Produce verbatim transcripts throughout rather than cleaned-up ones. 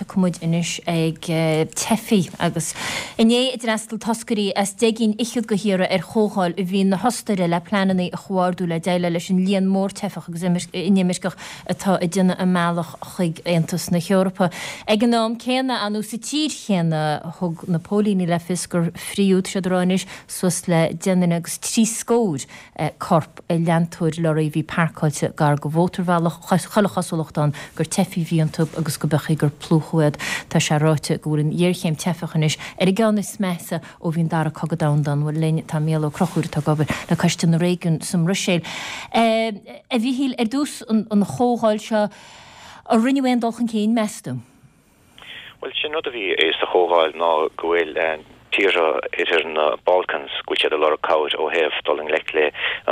cumid inis ag tefi agus. Iné idir astal toscarí as degin ichid go hira ar chógáil a bhín na hostere le plananaí a chhuardú le deile leis an líon mór tefach agus inimisgach atá i dine a mealach chuig Aontas na Heorpa. Ag an nám céna anú sa tír chéna thug Napólíní le fisgur fríút se dráinis sus le déine agus trí scóid corp a leantúir le raibhí parcáilte gar go bhótarhhealach chalachasolachtán gur tefi bhíontúb agus go bechaí gur plúchuad tá sé ráite gúrin dhéirchéim tefachan is ar i gána smesa ó bhín dar a cogadándan bhfuil leine tá méal ó crochúir tá gobar le caiiste na réigen som Ruséil. A bhí híl ar dús an chógáil se a rinnehain dulchan céin mestum? Well, sin rud a bhí is a chógáil ná go bhfuil tíra idir na Balkans gútead a lora cáid ó heh doling lech le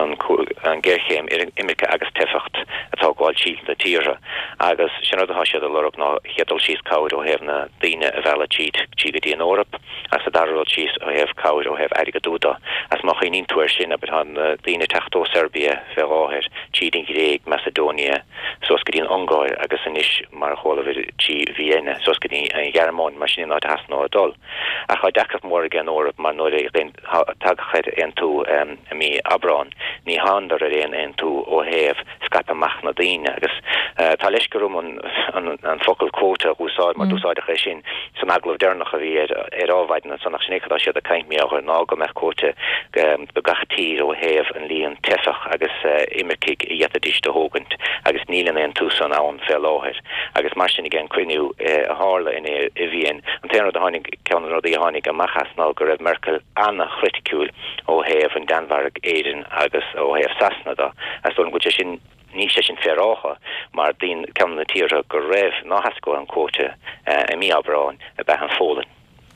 an ggéirchéim imirice agus tefacht atá gháil síl na tíra agus sin rud a hasisiad a lorach ná cheadal síos cáid ó heh na daine a bhela tíd tí go dtí an Órap as a darróil síos ó heh cáid ó heh aige dúda as má chaoín túir sin a behan na daine teachtó Serbia fe áthir tídin réig Macedonia sos go dtíon Ongáir agus inis mar chola tí Vienna sos go dtíon an Ghearmáin mar sin ná hasná a dul a chu dechah mór gan Órap mar nóir réon tagachaid an tú a mí Abrán ní handar a réon an tú ó heh scapamach na daine agus tá leis go rum an focail quóta úsáid mar dúsáid a sin san aglah dearnach a bhí ar ábhaid na sannach sinnécha sé a caiint mí águr ná go meach quóta go gachtír ó heh an líon tefach agus immerkiig i dhétadís de hógant agus nílan an tú san án fel áthir agus mar sin igen cuiniú a hála in i bhíon an téanú a tháinig ceann rud í tháinig amach ná go raibh Merkel anna chriticúil ó heh an Danmhairg éidir agus ó heh Sasnada as don go sin ní sé sin fearácha mar dín ceann na tíre go raibh ná hascó an quóta i mí Abrán a bheit an fólan.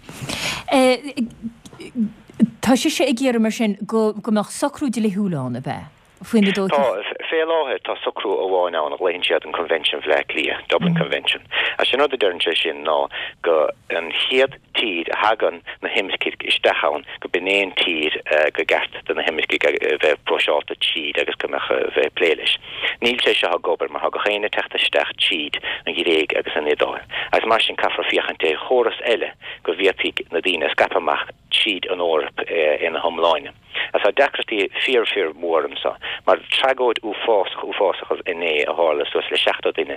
Tá sé sé ag ggéar mar sin go meach socrú de le húlán a bheith? Tá fé láthir tá socrú ó bháin an léonn siad an convention bhleach lia, Dublin Convention. A sin rud a deireann sé sin ná go an chiad tír a hagan na himmiscig isteachán go binéon tír go gceart den na himmiscig bheith proseáta tíd agus go bheith pléiles. Níl sé se ha gobar mar ha go chéine teachta isteach tíd an ghiréig agus an idáir. As mar sin caafar fiochanté choras eile go bhíotaigh na daine scapamach tíd an Órap ina thomláine. As a decretí fear fear mór sa mar tragóid ú fásach ú fásachas iné a hála sos le seachta duine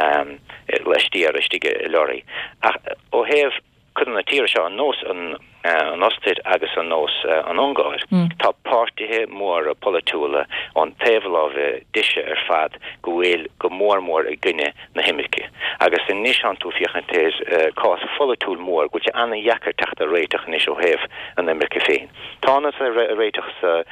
leis tíar istige lorí. Ó heh chun na tíir seo an nós an an Ostaid agus an nós an Ongáir. Tá páirtithe mór a politúla an taobh diise ar fad go bhfuil go mór mór a gcuine na himimice. Agus in níos an tú fiochantéir cás folitúil mór go te anna dhechar teachta réiteach níos ó heh an imirice féin. Tána a réiteach sa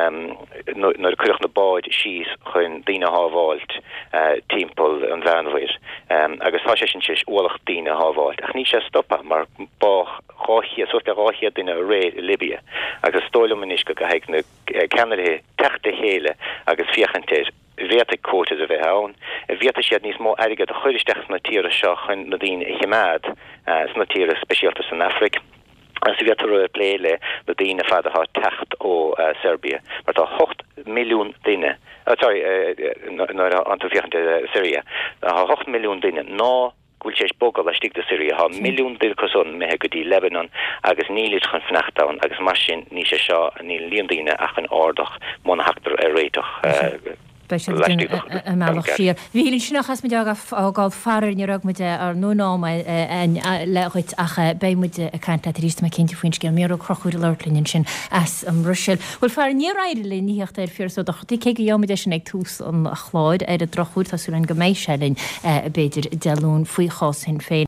nuair chuireach na báid síos chun daoine hábháilt timppel an bheanmhair agus tá sé sin síos uallach daoine hábháilt. Ach ní sé stoppa mar bách ráchiad so be ráchiad in a ré Libya agus stoilm inis go gahéic na ceannaithe teachta chéile agus fiochantéir bhéta quótas a bheith ann a bhéta siad níos mó aige a chuiristeach na tíre seo chun na daoine i chiimead na tíre speisialtas in Afric. As vi tar pléile na daine fad ha techt ó Serbia, mar tá hocht milliún daine, sorry, an fiochantéir Syria, ha hocht milliún daine ná gúil séis bógal a stig de Syria ha milliún dilcoson me go dtí Lebanon agus nílis chun fnachtáin agus mar sin ní sé seo ní líon daine ach an árdach mna heachtar a réitoch meach siar. Bhílinn sinach as muid ágáil farir ní rag muide ar nó náma lechuid ach bémuide a canta ríist me cinnte faoin cin mé crochúir leirlinn sin as an Rusil. Bhfuil far ní raide le níocht ar fear so chutí ché go jomuide sin ag túús an chláid ar a drochúir tasú an goméis selinn a beidir deún faoi chás hin féin.